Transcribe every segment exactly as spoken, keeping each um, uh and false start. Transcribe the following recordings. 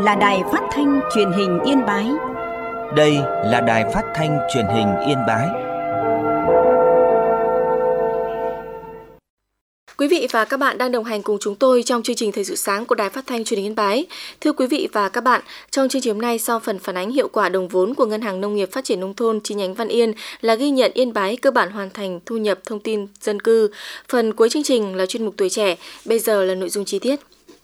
là đài phát thanh truyền hình Yên Bái. Đây là đài phát thanh truyền hình Yên Bái. Quý vị và các bạn đang đồng hành cùng chúng tôi trong chương trình Thời sự sáng của Đài Phát thanh Truyền hình Yên Bái. Thưa quý vị và các bạn, trong chương trình hôm nay, sau phần phản ánh hiệu quả đồng vốn của Ngân hàng Nông nghiệp Phát triển Nông thôn chi nhánh Văn Yên là ghi nhận Yên Bái cơ bản hoàn thành thu nhập thông tin dân cư. Phần cuối chương trình là chuyên mục Tuổi trẻ. Bây giờ là nội dung chi tiết.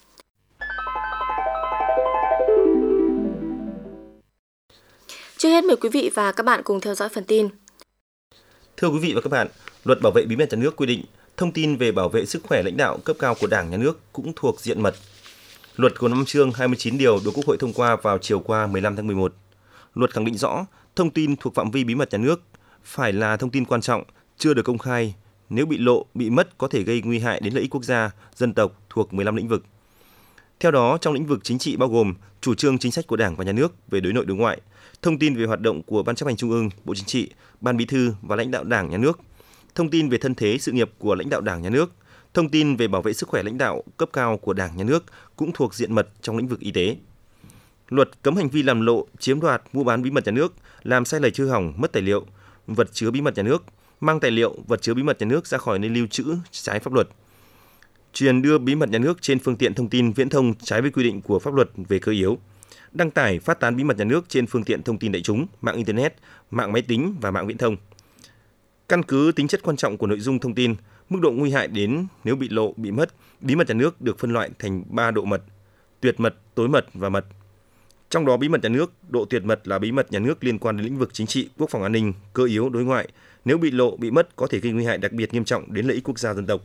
Trước hết mời quý vị và các bạn cùng theo dõi phần tin. Thưa quý vị và các bạn, Luật Bảo vệ bí mật nhà nước quy định thông tin về bảo vệ sức khỏe lãnh đạo cấp cao của Đảng, Nhà nước cũng thuộc diện mật. Luật gồm năm chương hai mươi chín điều được Quốc hội thông qua vào chiều qua mười lăm tháng mười một. Luật khẳng định rõ thông tin thuộc phạm vi bí mật nhà nước phải là thông tin quan trọng, chưa được công khai. Nếu bị lộ, bị mất có thể gây nguy hại đến lợi ích quốc gia, dân tộc thuộc mười lăm lĩnh vực. Theo đó, trong lĩnh vực chính trị bao gồm chủ trương chính sách của Đảng và Nhà nước về đối nội đối ngoại, thông tin về hoạt động của Ban Chấp hành Trung ương, Bộ Chính trị, Ban Bí thư và lãnh đạo Đảng, Nhà nước, thông tin về thân thế sự nghiệp của lãnh đạo Đảng, Nhà nước, thông tin về bảo vệ sức khỏe lãnh đạo cấp cao của Đảng, Nhà nước cũng thuộc diện mật trong lĩnh vực y tế. Luật cấm hành vi làm lộ, chiếm đoạt, mua bán bí mật nhà nước, làm sai lệch hư hỏng, mất tài liệu, vật chứa bí mật nhà nước, mang tài liệu, vật chứa bí mật nhà nước ra khỏi nơi lưu trữ trái pháp luật, truyền đưa bí mật nhà nước trên phương tiện thông tin viễn thông trái với quy định của pháp luật về cơ yếu, đăng tải, phát tán bí mật nhà nước trên phương tiện thông tin đại chúng, mạng internet, mạng máy tính và mạng viễn thông. Căn cứ tính chất quan trọng của nội dung thông tin, mức độ nguy hại đến nếu bị lộ, bị mất, bí mật nhà nước được phân loại thành ba độ mật: tuyệt mật, tối mật và mật. Trong đó bí mật nhà nước, độ tuyệt mật là bí mật nhà nước liên quan đến lĩnh vực chính trị, quốc phòng an ninh, cơ yếu, đối ngoại. Nếu bị lộ, bị mất có thể gây nguy hại đặc biệt nghiêm trọng đến lợi ích quốc gia dân tộc.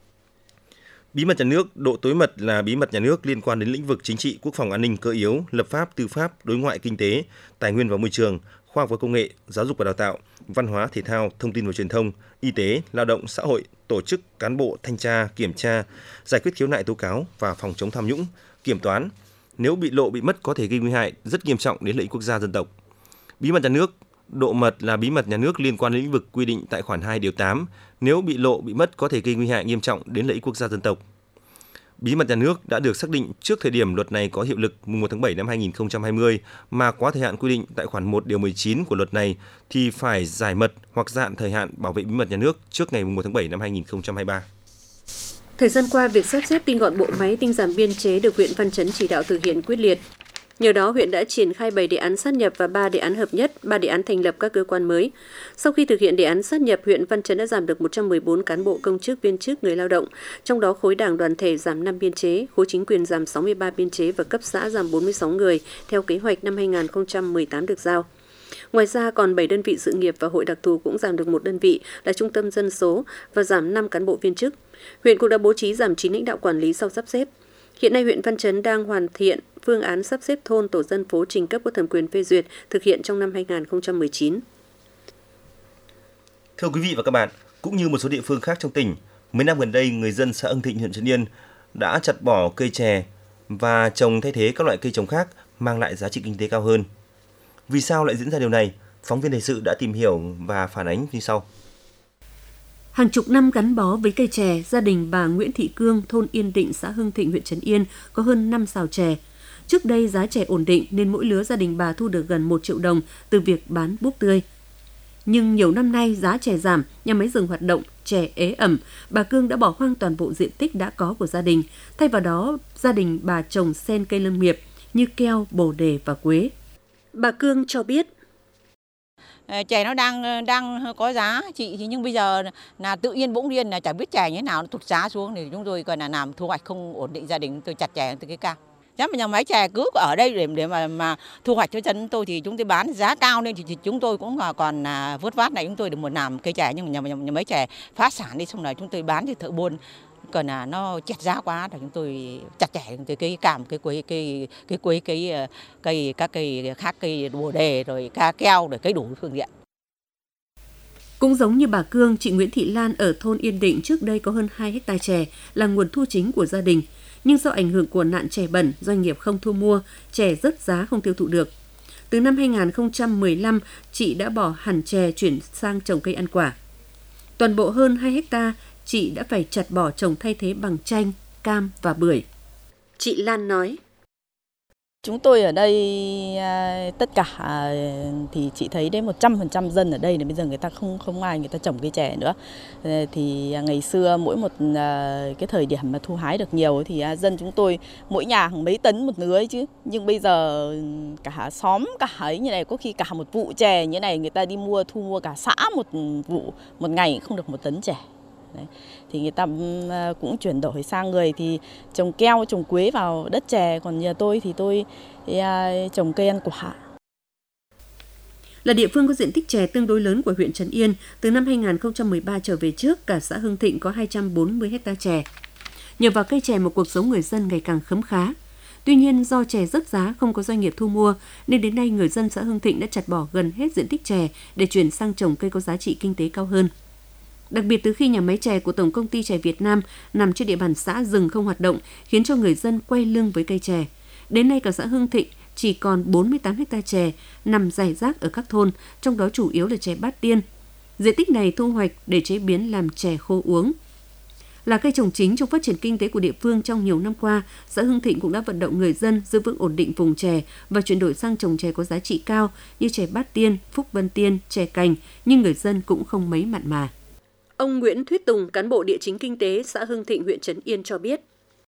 Bí mật nhà nước, độ tối mật là bí mật nhà nước liên quan đến lĩnh vực chính trị, quốc phòng an ninh, cơ yếu, lập pháp, tư pháp, đối ngoại, kinh tế, tài nguyên và môi trường, khoa học và công nghệ, giáo dục và đào tạo, văn hóa, thể thao, thông tin và truyền thông, y tế, lao động, xã hội, tổ chức, cán bộ, thanh tra, kiểm tra, giải quyết khiếu nại tố cáo và phòng chống tham nhũng, kiểm toán. Nếu bị lộ, bị mất có thể gây nguy hại rất nghiêm trọng đến lợi ích quốc gia dân tộc. Bí mật nhà nước, độ mật là bí mật nhà nước liên quan đến lĩnh vực quy định tại khoản hai điều tám. Nếu bị lộ, bị mất có thể gây nguy hại nghiêm trọng đến lợi ích quốc gia dân tộc. Bí mật nhà nước đã được xác định trước thời điểm luật này có hiệu lực mùng một tháng bảy năm hai nghìn không trăm hai mươi mà quá thời hạn quy định tại khoản một điều mười chín của luật này thì phải giải mật hoặc dạn thời hạn bảo vệ bí mật nhà nước trước ngày mùng một tháng bảy năm hai nghìn không trăm hai mươi ba. Thời gian qua, việc sắp xếp tinh gọn bộ máy, tinh giảm biên chế được huyện Văn Chấn chỉ đạo thực hiện quyết liệt. Nhờ đó, huyện đã triển khai bảy đề án sát nhập và ba đề án hợp nhất, ba đề án thành lập các cơ quan mới. Sau khi thực hiện đề án sát nhập, huyện Văn Chấn đã giảm được một trăm mười bốn cán bộ công chức, viên chức, người lao động. Trong đó, khối đảng đoàn thể giảm năm biên chế, khối chính quyền giảm sáu mươi ba biên chế và cấp xã giảm bốn mươi sáu người theo kế hoạch năm hai nghìn không trăm mười tám được giao. Ngoài ra, còn bảy đơn vị sự nghiệp và hội đặc thù cũng giảm được một đơn vị là trung tâm dân số và giảm năm cán bộ viên chức. Huyện cũng đã bố trí giảm chín lãnh đạo quản lý sau sắp xếp. Hiện nay, huyện Văn Chấn đang hoàn thiện phương án sắp xếp thôn tổ dân phố trình cấp có thẩm quyền phê duyệt thực hiện trong năm hai nghìn không trăm mười chín. Thưa quý vị và các bạn, cũng như một số địa phương khác trong tỉnh, mấy năm gần đây người dân xã Ưng Thịnh, huyện Trấn Yên đã chặt bỏ cây chè và trồng thay thế các loại cây trồng khác mang lại giá trị kinh tế cao hơn. Vì sao lại diễn ra điều này? Phóng viên thời sự đã tìm hiểu và phản ánh như sau. Hàng chục năm gắn bó với cây chè, gia đình bà Nguyễn Thị Cương, thôn Yên Định, xã Hưng Thịnh, huyện Trấn Yên có hơn năm sào chè. Trước đây giá chè ổn định nên mỗi lứa gia đình bà thu được gần một triệu đồng từ việc bán búp tươi. Nhưng nhiều năm nay giá chè giảm, nhà máy dừng hoạt động, chè ế ẩm, bà Cương đã bỏ hoang toàn bộ diện tích đã có của gia đình. Thay vào đó, gia đình bà trồng xen cây lâm nghiệp như keo, bồ đề và quế. Bà Cương cho biết. Chè nó đang đang có giá chị nhưng bây giờ là tự nhiên bỗng nhiên là chả biết chè như thế nào nó tụt giá xuống thì chúng tôi còn là làm thu hoạch không ổn định gia đình, tôi chặt chè từ cái cao. Giá mà nhà máy chè cứ ở đây để để mà mà thu hoạch cho dân tôi thì chúng tôi bán giá cao nên thì, thì chúng tôi cũng còn là vớt vát này chúng tôi được một làm cây chè nhưng mà nhà, nhà, nhà máy chè phá sản đi xong rồi chúng tôi bán thì thợ buôn còn là nó chẹt giá quá thì chúng tôi chặt chẻ từ cây cam, cây quế, cây cây quế, cây cây các cây khác, cây bồ đề rồi ca keo rồi cây đủ phương tiện. Cũng giống như bà Cương, chị Nguyễn Thị Lan ở thôn Yên Định trước đây có hơn hai héc ta chè là nguồn thu chính của gia đình. Nhưng do ảnh hưởng của nạn chè bẩn, doanh nghiệp không thu mua, chè rớt giá không tiêu thụ được. Từ năm hai nghìn không trăm mười lăm, chị đã bỏ hẳn chè chuyển sang trồng cây ăn quả. Toàn bộ hơn hai héc ta, chị đã phải chặt bỏ trồng thay thế bằng chanh, cam và bưởi. Chị Lan nói. Chúng tôi ở đây tất cả thì chị thấy đến một trăm phần trăm dân ở đây là bây giờ người ta không không ai người ta trồng cây chè nữa. Thì ngày xưa mỗi một cái thời điểm mà thu hái được nhiều thì dân chúng tôi mỗi nhà hàng mấy tấn một nứa ấy chứ. Nhưng bây giờ cả xóm cả ấy như này, có khi cả một vụ chè như này người ta đi mua thu mua cả xã một vụ, một ngày không được một tấn chè. Đấy. Thì người ta cũng chuyển đổi sang người thì trồng keo, trồng quế vào đất chè, còn nhà tôi thì tôi thì, uh, trồng cây ăn quả. Là địa phương có diện tích chè tương đối lớn của huyện Trấn Yên, từ năm hai nghìn không trăm mười ba trở về trước, cả xã Hưng Thịnh có hai trăm bốn mươi héc ta chè. Nhờ vào cây chè mà cuộc sống người dân ngày càng khấm khá. Tuy nhiên do chè rớt giá, không có doanh nghiệp thu mua, nên đến nay người dân xã Hưng Thịnh đã chặt bỏ gần hết diện tích chè để chuyển sang trồng cây có giá trị kinh tế cao hơn. Đặc biệt từ khi nhà máy chè của Tổng công ty Chè Việt Nam nằm trên địa bàn xã dừng không hoạt động, khiến cho người dân quay lưng với cây chè. Đến nay cả xã Hưng Thịnh chỉ còn bốn mươi tám héc ta chè nằm rải rác ở các thôn, trong đó chủ yếu là chè Bát Tiên. Diện tích này thu hoạch để chế biến làm chè khô uống. Là cây trồng chính trong phát triển kinh tế của địa phương trong nhiều năm qua, xã Hưng Thịnh cũng đã vận động người dân giữ vững ổn định vùng chè và chuyển đổi sang trồng chè có giá trị cao như chè Bát Tiên, Phúc Vân Tiên, chè cành, nhưng người dân cũng không mấy mặn mà. Ông Nguyễn Thuyết Tùng, cán bộ địa chính kinh tế xã Hưng Thịnh, huyện Trấn Yên cho biết.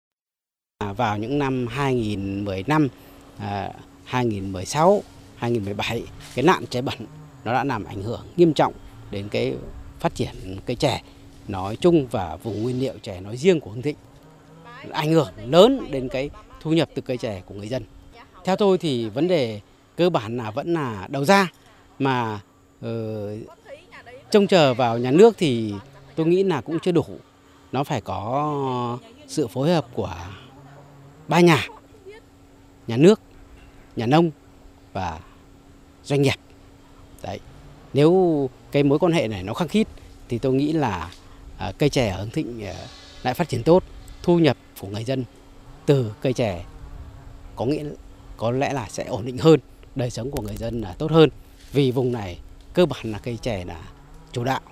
Vào những năm hai nghìn không trăm mười lăm, hai nghìn không trăm mười sáu, hai nghìn không trăm mười bảy, cái nạn chè bẩn nó đã làm ảnh hưởng nghiêm trọng đến cái phát triển cây chè nói chung và vùng nguyên liệu chè nói riêng của Hưng Thịnh. Ảnh hưởng lớn đến cái thu nhập từ cây chè của người dân. Theo tôi thì vấn đề cơ bản là vẫn là đầu ra, mà uh, trông chờ vào nhà nước thì tôi nghĩ là cũng chưa đủ. Nó phải có sự phối hợp của ba nhà, nhà nước, nhà nông và doanh nghiệp. Đấy. Nếu cái mối quan hệ này nó khăng khít thì tôi nghĩ là uh, cây chè ở Hưng Thịnh uh, lại phát triển tốt, thu nhập của người dân từ cây chè có nghĩa có lẽ là sẽ ổn định hơn, đời sống của người dân là tốt hơn, vì vùng này cơ bản là cây chè là chủ đạo.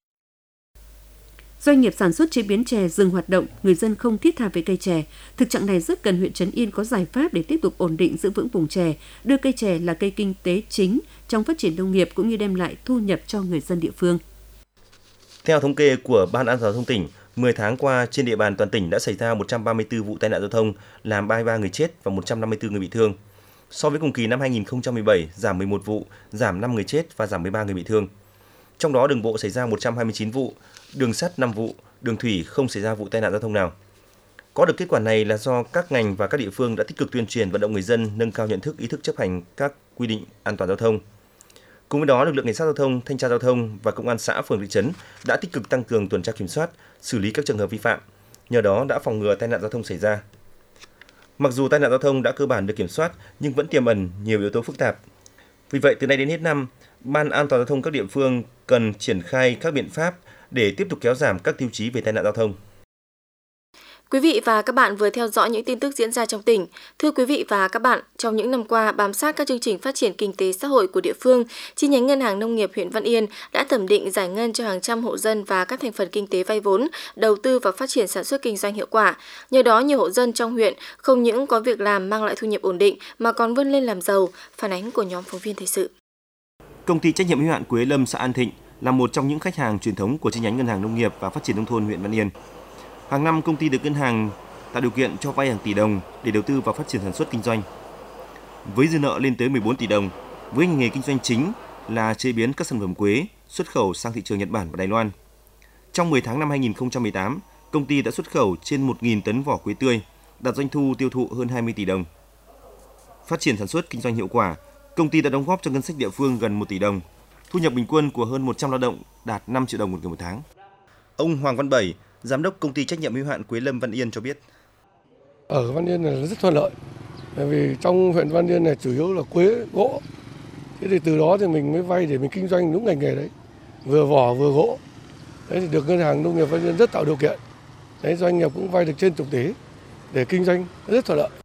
Doanh nghiệp sản xuất chế biến chè dừng hoạt động, người dân không thiết tha với cây chè. Thực trạng này rất cần huyện Trấn Yên có giải pháp để tiếp tục ổn định giữ vững vùng chè, đưa cây chè là cây kinh tế chính trong phát triển nông nghiệp cũng như đem lại thu nhập cho người dân địa phương. Theo thống kê của Ban An toàn giao thông tỉnh, mười tháng qua trên địa bàn toàn tỉnh đã xảy ra một trăm ba mươi tư vụ tai nạn giao thông, làm ba mươi ba người chết và một trăm năm mươi tư người bị thương. So với cùng kỳ năm hai nghìn không trăm mười bảy, giảm mười một vụ, giảm năm người chết và giảm mười ba người bị thương. Trong đó đường bộ xảy ra một trăm hai mươi chín vụ, đường sắt năm vụ, đường thủy không xảy ra vụ tai nạn giao thông nào. Có được kết quả này là do các ngành và các địa phương đã tích cực tuyên truyền vận động người dân nâng cao nhận thức, ý thức chấp hành các quy định an toàn giao thông. Cùng với đó, lực lượng cảnh sát giao thông, thanh tra giao thông và công an xã, phường, thị trấn đã tích cực tăng cường tuần tra kiểm soát, xử lý các trường hợp vi phạm. Nhờ đó đã phòng ngừa tai nạn giao thông xảy ra. Mặc dù tai nạn giao thông đã cơ bản được kiểm soát nhưng vẫn tiềm ẩn nhiều yếu tố phức tạp. Vì vậy, từ nay đến hết năm, Ban An toàn giao thông các địa phương cần triển khai các biện pháp để tiếp tục kéo giảm các tiêu chí về tai nạn giao thông. Quý vị và các bạn vừa theo dõi những tin tức diễn ra trong tỉnh. Thưa quý vị và các bạn, trong những năm qua, bám sát các chương trình phát triển kinh tế xã hội của địa phương, chi nhánh Ngân hàng Nông nghiệp huyện Văn Yên đã thẩm định giải ngân cho hàng trăm hộ dân và các thành phần kinh tế vay vốn, đầu tư vào phát triển sản xuất kinh doanh hiệu quả. Nhờ đó, nhiều hộ dân trong huyện không những có việc làm mang lại thu nhập ổn định mà còn vươn lên làm giàu. Phản ánh của nhóm phóng viên thời sự. Công ty trách nhiệm hữu hạn Quế Lâm xã An Thịnh là một trong những khách hàng truyền thống của chi nhánh Ngân hàng Nông nghiệp và Phát triển nông thôn huyện Văn Yên. Hàng năm, công ty được ngân hàng tạo điều kiện cho vay hàng tỷ đồng để đầu tư vào phát triển sản xuất kinh doanh. Với dư nợ lên tới mười bốn tỷ đồng, với ngành nghề kinh doanh chính là chế biến các sản phẩm quế, xuất khẩu sang thị trường Nhật Bản và Đài Loan. Trong mười tháng năm hai nghìn không trăm mười tám, công ty đã xuất khẩu trên một nghìn tấn vỏ quế tươi, đạt doanh thu tiêu thụ hơn hai mươi tỷ đồng. Phát triển sản xuất kinh doanh hiệu quả, công ty đã đóng góp cho ngân sách địa phương gần một tỷ đồng. Thu nhập bình quân của hơn một trăm lao động đạt năm triệu đồng một người một tháng. Ông Hoàng Văn Bảy, Giám đốc Công ty trách nhiệm hữu hạn Quế Lâm Văn Yên cho biết. Ở Văn Yên là rất thuận lợi, bởi vì trong huyện Văn Yên này chủ yếu là quế, gỗ. Thế thì từ đó thì mình mới vay để mình kinh doanh đúng ngành nghề đấy, vừa vỏ vừa gỗ. Đấy thì được Ngân hàng Nông nghiệp Văn Yên rất tạo điều kiện. Đấy, doanh nghiệp cũng vay được trên chục tỷ để kinh doanh rất thuận lợi.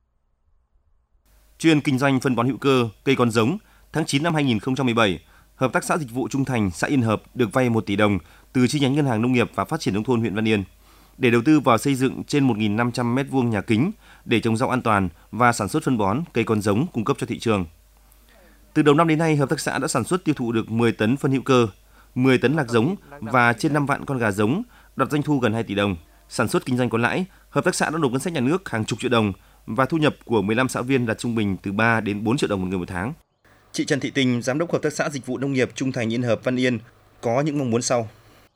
Chuyên kinh doanh phân bón hữu cơ, cây con giống, tháng chín năm hai nghìn không trăm mười bảy, Hợp tác xã Dịch vụ Trung Thành, xã Yên Hợp được vay một tỷ đồng từ chi nhánh Ngân hàng Nông nghiệp và Phát triển nông thôn huyện Văn Yên. để đầu tư vào xây dựng trên một nghìn năm trăm mét vuông nhà kính để trồng rau an toàn và sản xuất phân bón, cây con giống cung cấp cho thị trường. Từ đầu năm đến nay, hợp tác xã đã sản xuất tiêu thụ được mười tấn phân hữu cơ, mười tấn lạc giống và trên năm vạn con gà giống, đạt doanh thu gần hai tỷ đồng. Sản xuất kinh doanh có lãi, hợp tác xã đã nộp ngân sách nhà nước hàng chục triệu đồng và thu nhập của mười lăm xã viên đạt trung bình từ ba đến bốn triệu đồng một người một tháng. Chị Trần Thị Tình, giám đốc hợp tác xã dịch vụ nông nghiệp Trung Thành Yên Hợp Văn Yên có những mong muốn sau.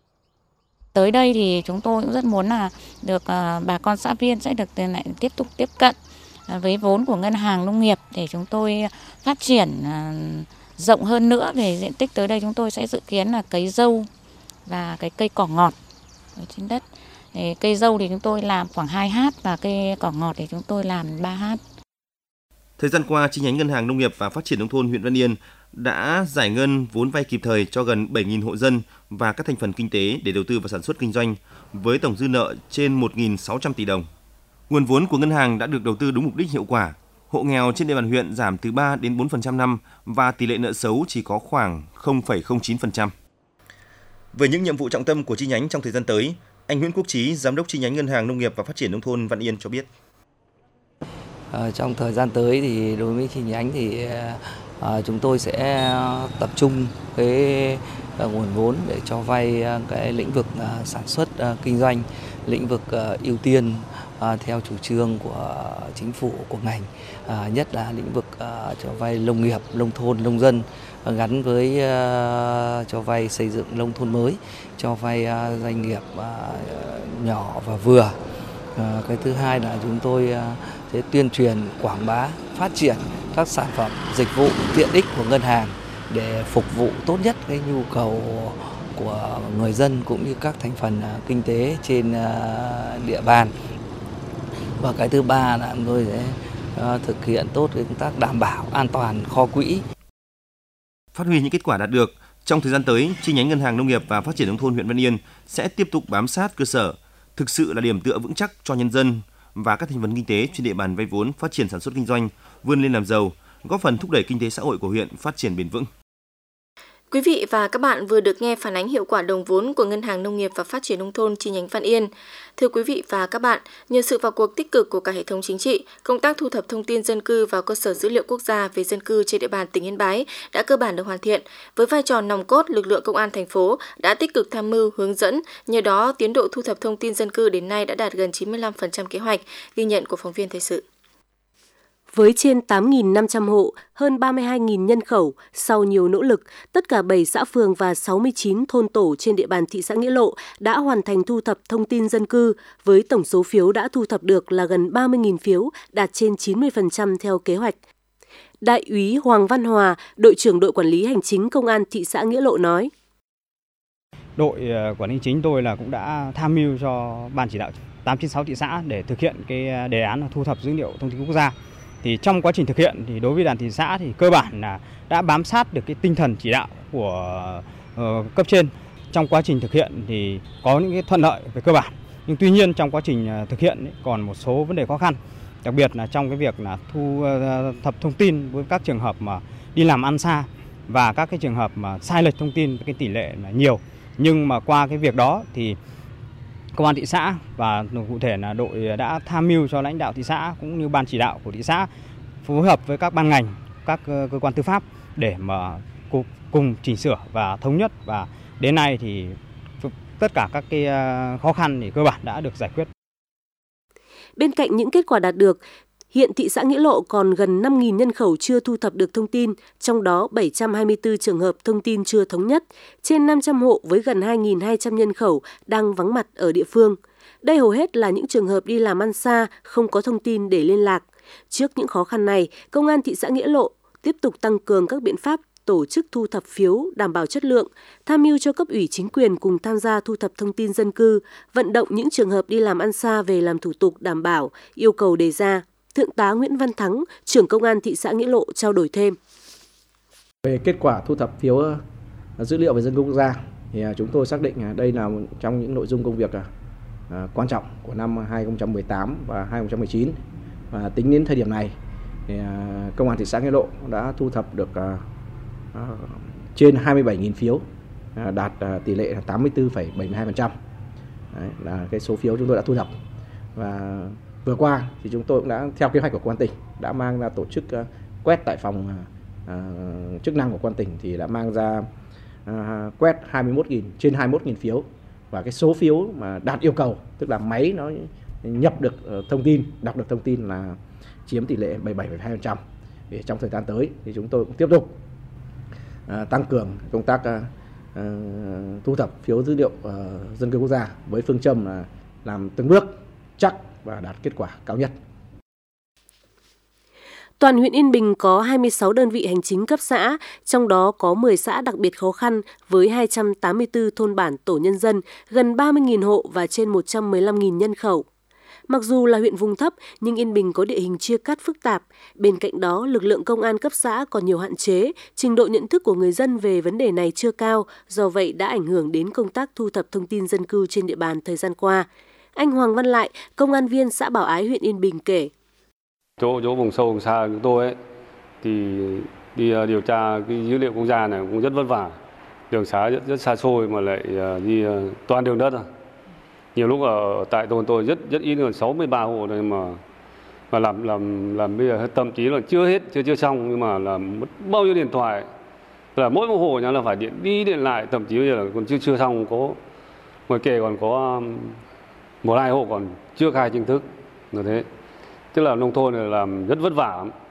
Tới đây thì chúng tôi cũng rất muốn là được bà con xã viên sẽ được lại tiếp tục tiếp cận với vốn của ngân hàng nông nghiệp để chúng tôi phát triển rộng hơn nữa về diện tích. Tới đây chúng tôi sẽ dự kiến là cấy dâu và cái cây cỏ ngọt ở trên đất. Để cây dâu thì chúng tôi làm khoảng hai hát và cây cỏ ngọt thì chúng tôi làm ba hát. Thời gian qua, chi nhánh Ngân hàng Nông nghiệp và Phát triển Nông thôn huyện Văn Yên đã giải ngân vốn vay kịp thời cho gần bảy nghìn hộ dân và các thành phần kinh tế để đầu tư vào sản xuất kinh doanh với tổng dư nợ trên một nghìn sáu trăm tỷ đồng. Nguồn vốn của ngân hàng đã được đầu tư đúng mục đích hiệu quả. Hộ nghèo trên địa bàn huyện giảm từ ba đến bốn phần trăm năm và tỷ lệ nợ xấu chỉ có khoảng không phẩy không chín phần trăm. Về những nhiệm vụ trọng tâm của chi nhánh trong thời gian tới, anh Nguyễn Quốc Chí, giám đốc chi nhánh Ngân hàng Nông nghiệp và Phát triển Nông thôn Văn Yên cho biết. À, trong thời gian tới thì đối với chi nhánh thì à, chúng tôi sẽ tập trung cái à, nguồn vốn để cho vay à, cái lĩnh vực à, sản xuất à, kinh doanh, lĩnh vực à, ưu tiên à, theo chủ trương của chính phủ, của ngành, à, nhất là lĩnh vực à, cho vay nông nghiệp, nông thôn, nông dân, à, gắn với à, cho vay xây dựng nông thôn mới, cho vay à, doanh nghiệp à, nhỏ và vừa. À, cái thứ hai là chúng tôi à, sẽ tuyên truyền, quảng bá, phát triển các sản phẩm, dịch vụ, tiện ích của ngân hàng để phục vụ tốt nhất cái nhu cầu của người dân cũng như các thành phần kinh tế trên địa bàn. Và cái thứ ba là chúng tôi sẽ thực hiện tốt cái công tác đảm bảo an toàn kho quỹ. Phát huy những kết quả đạt được, trong thời gian tới, chi nhánh Ngân hàng Nông nghiệp và Phát triển Nông thôn huyện Văn Yên sẽ tiếp tục bám sát cơ sở, thực sự là điểm tựa vững chắc cho nhân dân và các thành phần kinh tế trên địa bàn vay vốn phát triển sản xuất kinh doanh, vươn lên làm giàu, góp phần thúc đẩy kinh tế xã hội của huyện phát triển bền vững. Quý vị và các bạn vừa được nghe phản ánh hiệu quả đồng vốn của Ngân hàng Nông nghiệp và Phát triển Nông thôn chi nhánh Văn Yên. Thưa quý vị và các bạn, nhờ sự vào cuộc tích cực của cả hệ thống chính trị, công tác thu thập thông tin dân cư vào cơ sở dữ liệu quốc gia về dân cư trên địa bàn tỉnh Yên Bái đã cơ bản được hoàn thiện. Với vai trò nòng cốt, lực lượng công an thành phố đã tích cực tham mưu, hướng dẫn, nhờ đó tiến độ thu thập thông tin dân cư đến nay đã đạt gần chín mươi lăm phần trăm kế hoạch, ghi nhận của phóng viên thời sự. Với trên tám nghìn năm trăm hộ, hơn ba mươi hai nghìn nhân khẩu, sau nhiều nỗ lực, tất cả bảy xã phường và sáu mươi chín thôn tổ trên địa bàn thị xã Nghĩa Lộ đã hoàn thành thu thập thông tin dân cư, với tổng số phiếu đã thu thập được là gần ba mươi nghìn phiếu, đạt trên chín mươi phần trăm theo kế hoạch. Đại úy Hoàng Văn Hòa, đội trưởng đội quản lý hành chính công an thị xã Nghĩa Lộ nói. Đội quản lý hành chính tôi là cũng đã tham mưu cho ban chỉ đạo tám chín sáu thị xã để thực hiện cái đề án thu thập dữ liệu thông tin quốc gia. Thì trong quá trình thực hiện thì đối với đoàn thị xã thì cơ bản là đã bám sát được cái tinh thần chỉ đạo của uh, cấp trên. Trong quá trình thực hiện thì có những cái thuận lợi về cơ bản, nhưng tuy nhiên trong quá trình thực hiện ấy, còn một số vấn đề khó khăn, đặc biệt là trong cái việc là thu uh, thập thông tin với các trường hợp mà đi làm ăn xa và các cái trường hợp mà sai lệch thông tin với cái tỷ lệ là nhiều. Nhưng mà qua cái việc đó thì công an thị xã và cụ thể là đội đã tham mưu cho lãnh đạo thị xã cũng như ban chỉ đạo của thị xã phối hợp với các ban ngành, các cơ quan tư pháp để mà cùng chỉnh sửa và thống nhất, và đến nay thì tất cả các cái khó khăn thì cơ bản đã được giải quyết. Bên cạnh những kết quả đạt được, hiện thị xã Nghĩa Lộ còn gần năm nghìn nhân khẩu chưa thu thập được thông tin, trong đó bảy trăm hai mươi tư trường hợp thông tin chưa thống nhất, trên năm trăm hộ với gần hai nghìn hai trăm nhân khẩu đang vắng mặt ở địa phương. Đây hầu hết là những trường hợp đi làm ăn xa, không có thông tin để liên lạc. Trước những khó khăn này, Công an thị xã Nghĩa Lộ tiếp tục tăng cường các biện pháp tổ chức thu thập phiếu đảm bảo chất lượng, tham mưu cho cấp ủy chính quyền cùng tham gia thu thập thông tin dân cư, vận động những trường hợp đi làm ăn xa về làm thủ tục đảm bảo yêu cầu đề ra. Thượng tá Nguyễn Văn Thắng, trưởng Công an thị xã Nghĩa Lộ trao đổi thêm. Về kết quả thu thập phiếu dữ liệu về dân cư quốc gia thì chúng tôi xác định đây là một trong những nội dung công việc quan trọng của năm hai nghìn không trăm mười tám và hai nghìn không trăm mười chín. Và tính đến thời điểm này thì Công an thị xã Nghĩa Lộ đã thu thập được trên hai mươi bảy nghìn phiếu, đạt tỷ lệ tám mươi tư phẩy bảy mươi hai phần trăm. Đấy, là cái số phiếu chúng tôi đã thu thập. Và vừa qua thì chúng tôi cũng đã theo kế hoạch của công an tỉnh đã mang ra tổ chức uh, quét tại phòng uh, chức năng của công an tỉnh thì đã mang ra uh, quét hai mươi mốt nghìn trên hai mươi mốt nghìn phiếu, và cái số phiếu mà đạt yêu cầu, tức là máy nó nhập được uh, thông tin, đọc được thông tin là chiếm tỷ lệ bảy mươi bảy phẩy hai phần trăm. Để trong thời gian tới thì chúng tôi cũng tiếp tục uh, tăng cường công tác uh, uh, thu thập phiếu dữ liệu uh, dân cư quốc gia với phương châm là làm từng bước chắc và đạt kết quả cao nhất. Toàn huyện Yên Bình có hai mươi sáu đơn vị hành chính cấp xã, trong đó có mười xã đặc biệt khó khăn với hai trăm tám mươi tư thôn bản tổ nhân dân, gần ba mươi nghìn hộ và trên một trăm mười lăm nghìn nhân khẩu. Mặc dù là huyện vùng thấp, nhưng Yên Bình có địa hình chia cắt phức tạp. Bên cạnh đó, lực lượng công an cấp xã còn nhiều hạn chế, trình độ nhận thức của người dân về vấn đề này chưa cao, do vậy đã ảnh hưởng đến công tác thu thập thông tin dân cư trên địa bàn thời gian qua. Anh Hoàng Văn Lại, công an viên xã Bảo Ái, huyện Yên Bình kể. Chỗ chỗ vùng sâu vùng xa của tôi ấy thì đi điều tra cái dữ liệu quốc gia này cũng rất vất vả, đường xá rất, rất xa xôi mà lại đi toàn đường đất. Nhiều lúc ở tại thôn tôi rất rất ít, gần sáu mươi ba hộ này mà mà làm làm làm bây giờ thậm chí là chưa hết chưa chưa xong, nhưng mà là mất bao nhiêu điện thoại, là mỗi một hộ nhà là phải điện đi điện lại, thậm chí bây giờ là còn chưa chưa xong, có ngoài kề còn có một hai hộ còn chưa khai chính thức, như thế. Tức là nông thôn này làm rất vất vả lắm.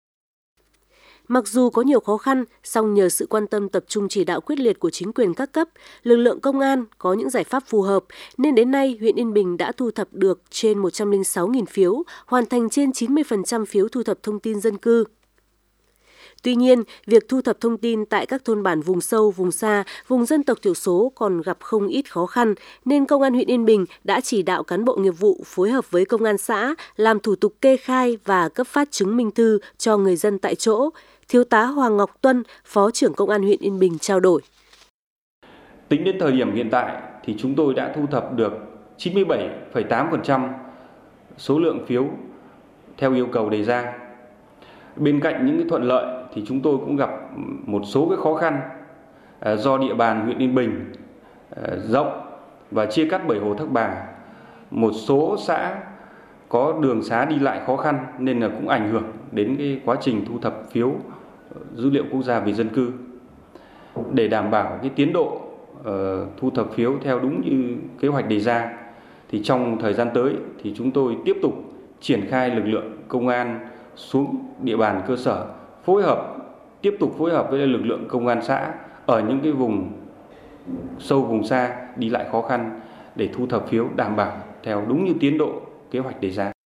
Mặc dù có nhiều khó khăn, song nhờ sự quan tâm tập trung chỉ đạo quyết liệt của chính quyền các cấp, lực lượng công an có những giải pháp phù hợp, nên đến nay huyện Yên Bình đã thu thập được trên một trăm lẻ sáu nghìn phiếu, hoàn thành trên chín mươi phần trăm phiếu thu thập thông tin dân cư. Tuy nhiên, việc thu thập thông tin tại các thôn bản vùng sâu, vùng xa, vùng dân tộc thiểu số còn gặp không ít khó khăn, nên Công an huyện Yên Bình đã chỉ đạo cán bộ nghiệp vụ phối hợp với Công an xã làm thủ tục kê khai và cấp phát chứng minh thư cho người dân tại chỗ. Thiếu tá Hoàng Ngọc Tuân, Phó trưởng Công an huyện Yên Bình trao đổi. Tính đến thời điểm hiện tại thì chúng tôi đã thu thập được chín mươi bảy phẩy tám phần trăm số lượng phiếu theo yêu cầu đề ra. Bên cạnh những cái thuận lợi thì chúng tôi cũng gặp một số cái khó khăn do địa bàn huyện Yên Bình rộng và chia cắt bởi hồ Thác Bà. Một số xã có đường xá đi lại khó khăn nên là cũng ảnh hưởng đến cái quá trình thu thập phiếu dữ liệu quốc gia về dân cư. Để đảm bảo cái tiến độ uh, thu thập phiếu theo đúng như kế hoạch đề ra thì trong thời gian tới thì chúng tôi tiếp tục triển khai lực lượng công an xuống địa bàn cơ sở, phối hợp tiếp tục phối hợp với lực lượng công an xã ở những cái vùng sâu vùng xa đi lại khó khăn để thu thập phiếu đảm bảo theo đúng như tiến độ kế hoạch đề ra.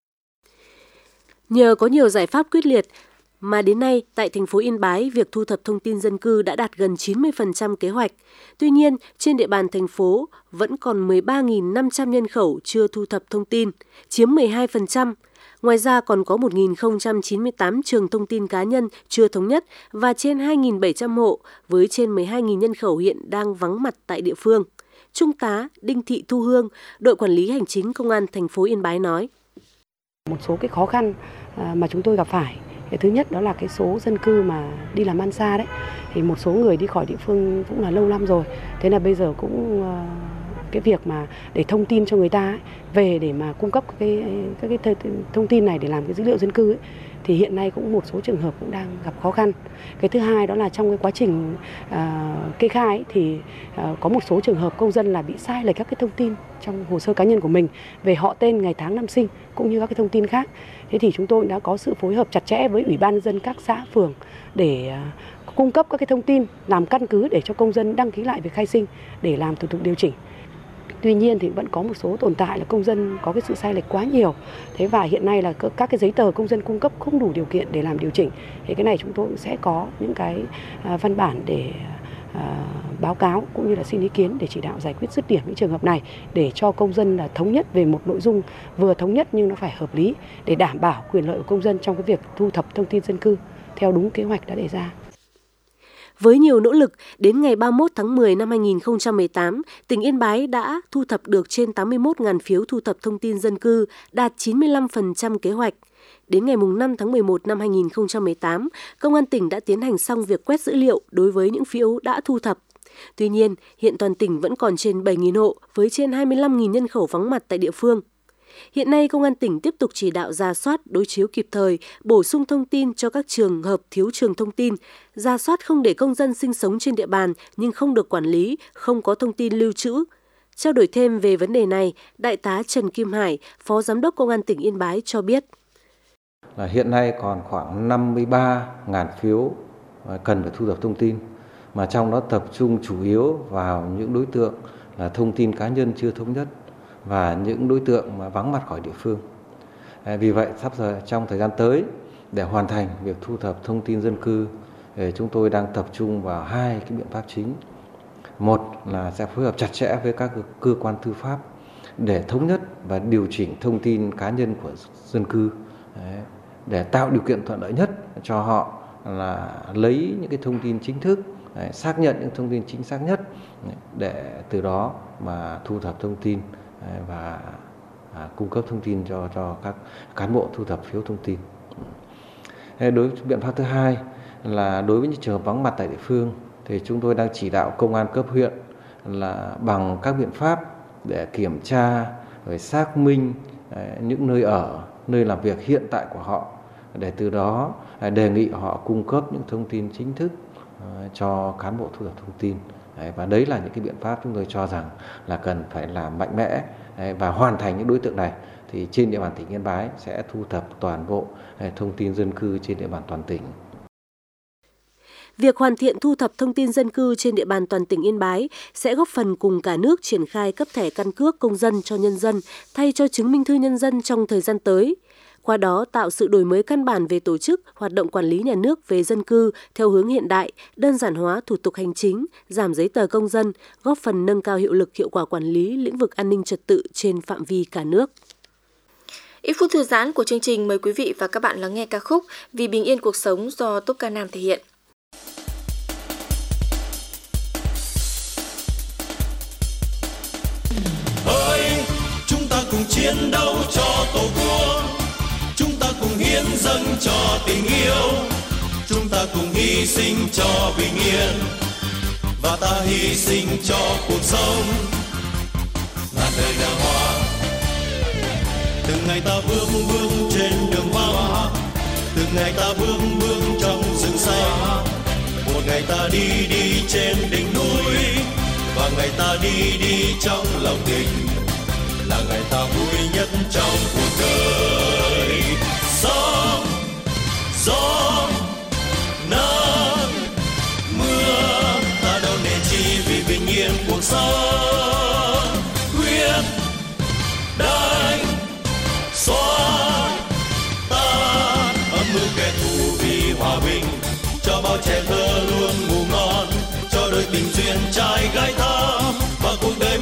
Nhờ có nhiều giải pháp quyết liệt mà đến nay tại thành phố Yên Bái, việc thu thập thông tin dân cư đã đạt gần chín mươi phần trăm kế hoạch. Tuy nhiên, trên địa bàn thành phố vẫn còn mười ba nghìn năm trăm nhân khẩu chưa thu thập thông tin, chiếm mười hai phần trăm. Ngoài ra còn có một nghìn không trăm chín mươi tám trường thông tin cá nhân chưa thống nhất và trên hai nghìn bảy trăm hộ với trên mười hai nghìn nhân khẩu hiện đang vắng mặt tại địa phương. Trung tá Đinh Thị Thu Hương, đội quản lý hành chính Công an thành phố Yên Bái nói. Một số cái khó khăn mà chúng tôi gặp phải, cái thứ nhất đó là cái số dân cư mà đi làm ăn xa đấy, thì một số người đi khỏi địa phương cũng là lâu năm rồi, thế là bây giờ cũng cái việc mà để thông tin cho người ta ấy, về để mà cung cấp cái các cái thông tin này để làm cái dữ liệu dân cư ấy, thì hiện nay cũng một số trường hợp cũng đang gặp khó khăn. Cái thứ hai đó là trong cái quá trình uh, kê khai ấy, thì uh, có một số trường hợp công dân là bị sai lệch các cái thông tin trong hồ sơ cá nhân của mình về họ tên, ngày tháng năm sinh cũng như các cái thông tin khác. Thế thì chúng tôi đã có sự phối hợp chặt chẽ với Ủy ban nhân dân các xã phường để uh, cung cấp các cái thông tin làm căn cứ để cho công dân đăng ký lại việc khai sinh để làm thủ tục điều chỉnh. Tuy nhiên thì vẫn có một số tồn tại là công dân có cái sự sai lệch quá nhiều. Thế và hiện nay là các cái giấy tờ công dân cung cấp không đủ điều kiện để làm điều chỉnh. Thì cái này chúng tôi cũng sẽ có những cái văn bản để báo cáo cũng như là xin ý kiến để chỉ đạo giải quyết dứt điểm những trường hợp này để cho công dân là thống nhất về một nội dung vừa thống nhất nhưng nó phải hợp lý để đảm bảo quyền lợi của công dân trong cái việc thu thập thông tin dân cư theo đúng kế hoạch đã đề ra. Với nhiều nỗ lực, đến ngày ba mươi mốt tháng mười năm hai nghìn không trăm mười tám, tỉnh Yên Bái đã thu thập được trên tám mươi mốt nghìn phiếu thu thập thông tin dân cư, đạt chín mươi lăm phần trăm kế hoạch. Đến ngày năm tháng mười một năm hai nghìn không trăm mười tám, Công an tỉnh đã tiến hành xong việc quét dữ liệu đối với những phiếu đã thu thập. Tuy nhiên, hiện toàn tỉnh vẫn còn trên bảy nghìn hộ với trên hai mươi lăm nghìn nhân khẩu vắng mặt tại địa phương. Hiện nay, Công an tỉnh tiếp tục chỉ đạo rà soát, đối chiếu kịp thời, bổ sung thông tin cho các trường hợp thiếu trường thông tin, rà soát không để công dân sinh sống trên địa bàn nhưng không được quản lý, không có thông tin lưu trữ. Trao đổi thêm về vấn đề này, Đại tá Trần Kim Hải, Phó Giám đốc Công an tỉnh Yên Bái cho biết. Là hiện nay còn khoảng năm mươi ba nghìn phiếu cần phải thu thập thông tin, mà trong đó tập trung chủ yếu vào những đối tượng là thông tin cá nhân chưa thống nhất và những đối tượng mà vắng mặt khỏi địa phương. Vì vậy, sắp tới trong thời gian tới, để hoàn thành việc thu thập thông tin dân cư, chúng tôi đang tập trung vào hai cái biện pháp chính. Một là sẽ phối hợp chặt chẽ với các cơ quan tư pháp để thống nhất và điều chỉnh thông tin cá nhân của dân cư, để tạo điều kiện thuận lợi nhất cho họ là lấy những cái thông tin chính thức, xác nhận những thông tin chính xác nhất để từ đó mà thu thập thông tin và cung cấp thông tin cho cho các cán bộ thu thập phiếu thông tin. Đối với biện pháp thứ hai là đối với những trường hợp vắng mặt tại địa phương thì chúng tôi đang chỉ đạo công an cấp huyện là bằng các biện pháp để kiểm tra rồi xác minh những nơi ở, nơi làm việc hiện tại của họ, để từ đó đề nghị họ cung cấp những thông tin chính thức cho cán bộ thu thập thông tin. Và đấy là những cái biện pháp chúng tôi cho rằng là cần phải làm mạnh mẽ và hoàn thành những đối tượng này thì trên địa bàn tỉnh Yên Bái sẽ thu thập toàn bộ thông tin dân cư trên địa bàn toàn tỉnh. Việc hoàn thiện thu thập thông tin dân cư trên địa bàn toàn tỉnh Yên Bái sẽ góp phần cùng cả nước triển khai cấp thẻ căn cước công dân cho nhân dân thay cho chứng minh thư nhân dân trong thời gian tới. Qua đó tạo sự đổi mới căn bản về tổ chức, hoạt động quản lý nhà nước về dân cư theo hướng hiện đại, đơn giản hóa thủ tục hành chính, giảm giấy tờ công dân, góp phần nâng cao hiệu lực hiệu quả quản lý lĩnh vực an ninh trật tự trên phạm vi cả nước. Ít phút thư giãn của chương trình, mời quý vị và các bạn lắng nghe ca khúc Vì bình yên cuộc sống do Tốp Ca Nam thể hiện. Hỡi, chúng ta cùng chiến đấu cho Tổ quốc, chúng ta cùng hiến dâng cho tình yêu, chúng ta cùng hy sinh cho bình yên, và ta hy sinh cho cuộc sống ngàn đời đàng hoàng. Từng ngày ta bước bước trên đường vắng, từng ngày ta bước bước trong rừng xanh, một ngày ta đi đi trên đỉnh núi, và ngày ta đi đi trong lòng tình, là ngày ta vui nhất trong cuộc đời. Sóng, gió, nắng, mưa, ta đâu nề chi vì bình yên cuộc sống. Quyết đánh xóa tan âm mưu kẻ thù vì hòa bình, cho bao trẻ thơ luôn ngủ ngon, cho đôi tình duyên trai gái thắm, và cuộc đời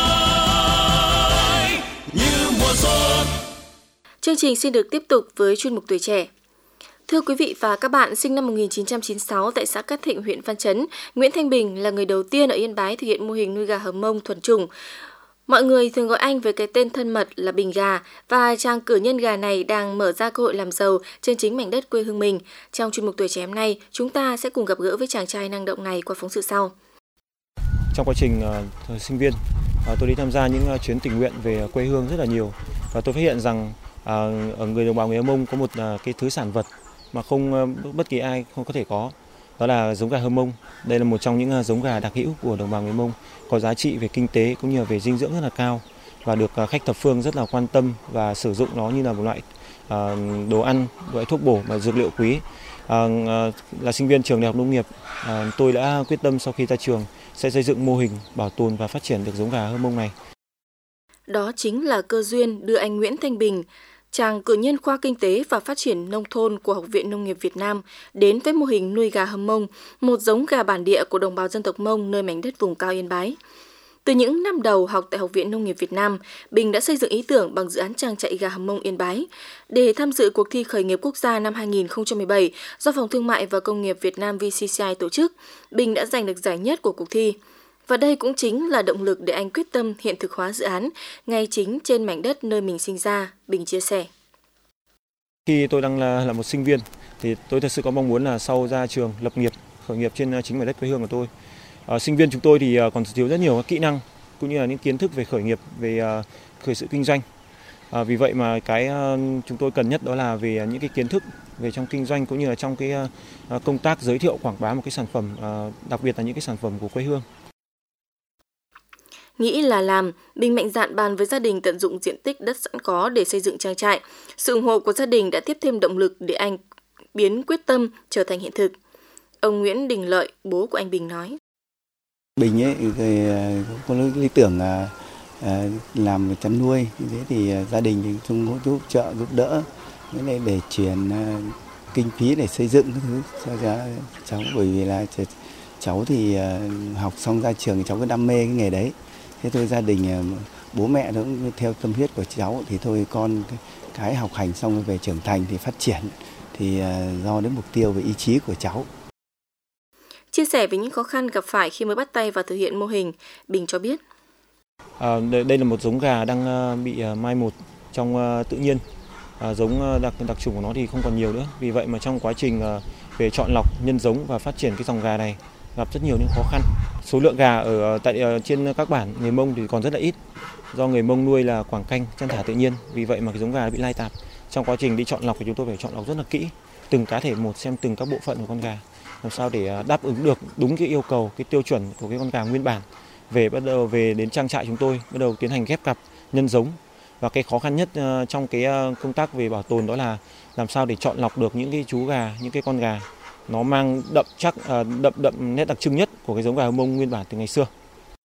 mãi như mùa xuân. Chương trình xin được tiếp tục với chuyên mục Tuổi Trẻ. Thưa quý vị và các bạn, sinh năm một nghìn chín trăm chín mươi sáu tại xã Cát Thịnh, huyện Văn Chấn, Nguyễn Thanh Bình là người đầu tiên ở Yên Bái thực hiện mô hình nuôi gà hầm mông thuần chủng. Mọi người thường gọi anh với cái tên thân mật là Bình Gà, và chàng cử nhân gà này đang mở ra cơ hội làm giàu trên chính mảnh đất quê hương mình. Trong chuyên mục Tuổi Trẻ hôm nay, chúng ta sẽ cùng gặp gỡ với chàng trai năng động này qua phóng sự sau. Trong quá trình uh, sinh viên, uh, tôi đi tham gia những uh, chuyến tình nguyện về quê hương rất là nhiều, và tôi phát hiện rằng uh, ở người đồng bào người Hơ Mông có một uh, cái thứ sản vật mà không uh, bất kỳ ai không có thể có, đó là giống gà Hơ Mông. Đây là một trong những uh, giống gà đặc hữu của đồng bào người Mông, có giá trị về kinh tế cũng như là về dinh dưỡng rất là cao, và được uh, khách thập phương rất là quan tâm và sử dụng nó như là một loại uh, đồ ăn, loại thuốc bổ và dược liệu quý. Uh, uh, là sinh viên trường Đại học Nông nghiệp, uh, tôi đã quyết tâm sau khi ra trường sẽ xây dựng mô hình bảo tồn và phát triển được giống gà Hơ Mông này. Đó chính là cơ duyên đưa anh Nguyễn Thanh Bình, chàng cử nhân khoa Kinh tế và Phát triển Nông thôn của Học viện Nông nghiệp Việt Nam, đến với mô hình nuôi gà Hầm Mông, một giống gà bản địa của đồng bào dân tộc Mông nơi mảnh đất vùng cao Yên Bái. Từ những năm đầu học tại Học viện Nông nghiệp Việt Nam, Bình đã xây dựng ý tưởng bằng dự án trang trại gà Hầm Mông Yên Bái. Để tham dự cuộc thi khởi nghiệp quốc gia năm hai nghìn không trăm mười bảy do Phòng Thương mại và Công nghiệp Việt Nam vê xê xê i tổ chức, Bình đã giành được giải nhất của cuộc thi. Và đây cũng chính là động lực để anh quyết tâm hiện thực hóa dự án, ngay chính trên mảnh đất nơi mình sinh ra, Bình chia sẻ. Khi tôi đang là, là một sinh viên, thì tôi thật sự có mong muốn là sau ra trường lập nghiệp, khởi nghiệp trên chính mảnh đất quê hương của tôi. À, sinh viên chúng tôi thì còn thiếu rất nhiều các kỹ năng cũng như là những kiến thức về khởi nghiệp, về uh, khởi sự kinh doanh. À, vì vậy mà cái uh, chúng tôi cần nhất đó là về những cái kiến thức về trong kinh doanh cũng như là trong cái uh, công tác giới thiệu quảng bá một cái sản phẩm, uh, đặc biệt là những cái sản phẩm của quê hương. Nghĩ là làm, Bình mạnh dạn bàn với gia đình tận dụng diện tích đất sẵn có để xây dựng trang trại. Sự ủng hộ của gia đình đã tiếp thêm động lực để anh biến quyết tâm trở thành hiện thực. Ông Nguyễn Đình Lợi, bố của anh Bình nói. Bình ấy thì có lý tưởng là làm chăn nuôi, như thế thì gia đình thì cũng giúp trợ giúp đỡ để chuyển kinh phí để xây dựng cái thứ cho cháu, bởi vì là cháu thì học xong ra trường cháu có đam mê cái nghề đấy. Thế thôi gia đình bố mẹ nó cũng theo tâm huyết của cháu thì thôi con cái học hành xong về trưởng thành thì phát triển thì do đến mục tiêu và ý chí của cháu. Chia sẻ về những khó khăn gặp phải khi mới bắt tay vào thực hiện mô hình, Bình cho biết. À, đây là một giống gà đang bị mai một trong tự nhiên. À, giống đặc đặc trưng của nó thì không còn nhiều nữa. Vì vậy mà trong quá trình về chọn lọc, nhân giống và phát triển cái dòng gà này gặp rất nhiều những khó khăn. Số lượng gà ở tại trên các bản người Mông thì còn rất là ít. Do người Mông nuôi là quảng canh, chăn thả tự nhiên. Vì vậy mà cái giống gà bị lai tạp. Trong quá trình đi chọn lọc thì chúng tôi phải chọn lọc rất là kỹ, từng cá thể một, xem từng các bộ phận của con gà, làm sao để đáp ứng được đúng cái yêu cầu, cái tiêu chuẩn của cái con gà nguyên bản. Về bắt đầu về đến trang trại chúng tôi bắt đầu tiến hành ghép cặp, nhân giống. Và cái khó khăn nhất trong cái công tác về bảo tồn đó là làm sao để chọn lọc được những cái chú gà, những cái con gà nó mang đậm chắc đậm đậm nét đặc trưng nhất của cái giống gà Hơ Mông nguyên bản từ ngày xưa.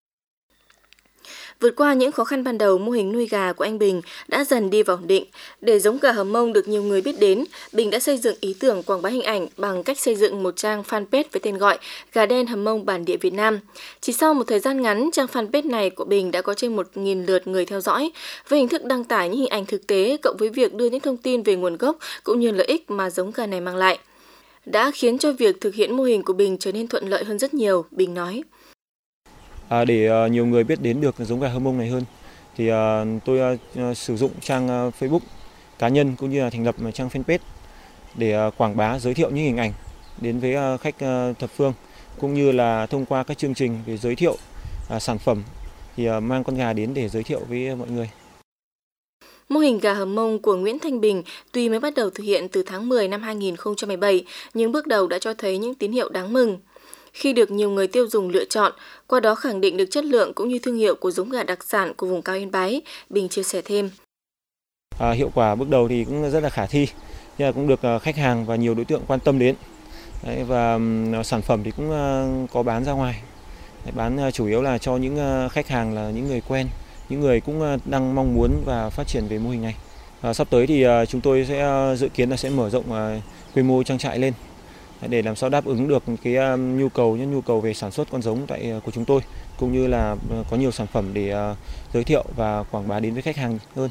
Vượt qua những khó khăn ban đầu, mô hình nuôi gà của anh Bình đã dần đi vào ổn định. Để giống gà Hơ Mông được nhiều người biết đến, Bình đã xây dựng ý tưởng quảng bá hình ảnh bằng cách xây dựng một trang fanpage với tên gọi Gà đen Hơ Mông bản địa Việt Nam. Chỉ sau một thời gian ngắn, trang fanpage này của Bình đã có trên một nghìn lượt người theo dõi. Với hình thức đăng tải những hình ảnh thực tế cộng với việc đưa những thông tin về nguồn gốc cũng như lợi ích mà giống gà này mang lại, đã khiến cho việc thực hiện mô hình của Bình trở nên thuận lợi hơn rất nhiều, Bình nói. À, để uh, nhiều người biết đến được giống gà Hơ Mông này hơn thì uh, tôi uh, sử dụng trang uh, Facebook cá nhân cũng như là thành lập trang fanpage để uh, quảng bá, giới thiệu những hình ảnh đến với uh, khách uh, thập phương, cũng như là thông qua các chương trình về giới thiệu uh, sản phẩm thì uh, mang con gà đến để giới thiệu với mọi người. Mô hình gà Hơ Mông của Nguyễn Thanh Bình tuy mới bắt đầu thực hiện từ tháng mười năm hai nghìn không trăm mười bảy, nhưng bước đầu đã cho thấy những tín hiệu đáng mừng. Khi được nhiều người tiêu dùng lựa chọn, qua đó khẳng định được chất lượng cũng như thương hiệu của giống gà đặc sản của vùng cao Yên Bái, Bình chia sẻ thêm. À, hiệu quả bước đầu thì cũng rất là khả thi, nhưng mà cũng được khách hàng và nhiều đối tượng quan tâm đến. Đấy, và um, sản phẩm thì cũng uh, có bán ra ngoài. Đấy, bán uh, chủ yếu là cho những uh, khách hàng là những người quen, những người cũng uh, đang mong muốn và phát triển về mô hình này. À, sắp tới thì uh, chúng tôi sẽ uh, dự kiến là sẽ mở rộng uh, quy mô trang trại lên, để làm sao đáp ứng được cái uh, nhu cầu những nhu cầu về sản xuất con giống tại uh, của chúng tôi, cũng như là uh, có nhiều sản phẩm để uh, giới thiệu và quảng bá đến với khách hàng hơn.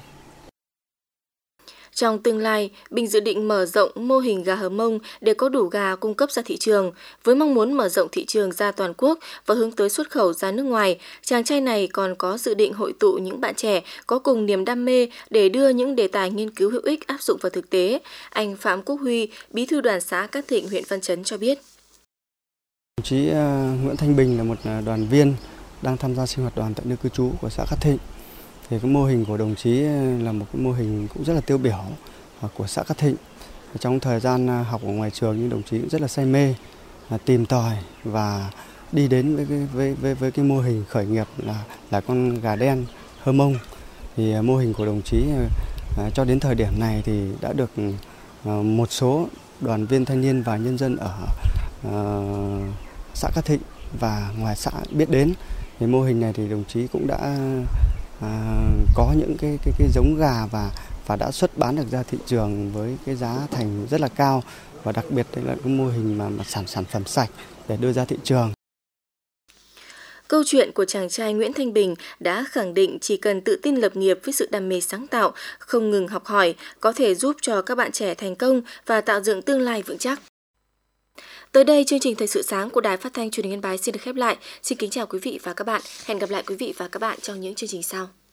Trong tương lai, Bình dự định mở rộng mô hình gà Hơ Mông để có đủ gà cung cấp ra thị trường. Với mong muốn mở rộng thị trường ra toàn quốc và hướng tới xuất khẩu ra nước ngoài, chàng trai này còn có dự định hội tụ những bạn trẻ có cùng niềm đam mê để đưa những đề tài nghiên cứu hữu ích áp dụng vào thực tế. Anh Phạm Quốc Huy, bí thư đoàn xã Cát Thịnh, huyện Văn Chấn cho biết. Đồng chí Nguyễn Thanh Bình là một đoàn viên đang tham gia sinh hoạt đoàn tại nơi cư trú của xã Cát Thịnh. Thì cái mô hình của đồng chí là một cái mô hình cũng rất là tiêu biểu của xã Cát Thịnh. Trong thời gian học ở ngoài trường, nhưng đồng chí cũng rất là say mê, tìm tòi và đi đến với cái, với, với, với cái mô hình khởi nghiệp là là con gà đen Hơ Mông. Thì mô hình của đồng chí cho đến thời điểm này thì đã được một số đoàn viên thanh niên và nhân dân ở uh, xã Cát Thịnh và ngoài xã biết đến. Thì mô hình này thì đồng chí cũng đã À, có những cái cái cái giống gà và và đã xuất bán được ra thị trường với cái giá thành rất là cao, và đặc biệt đây là cái mô hình mà, mà sản sản phẩm sạch để đưa ra thị trường. Câu chuyện của chàng trai Nguyễn Thanh Bình đã khẳng định chỉ cần tự tin lập nghiệp với sự đam mê sáng tạo, không ngừng học hỏi, có thể giúp cho các bạn trẻ thành công và tạo dựng tương lai vững chắc. Tới đây, chương trình Thời sự sáng của Đài Phát thanh Truyền hình Yên Bái xin được khép lại. Xin kính chào quý vị và các bạn. Hẹn gặp lại quý vị và các bạn trong những chương trình sau.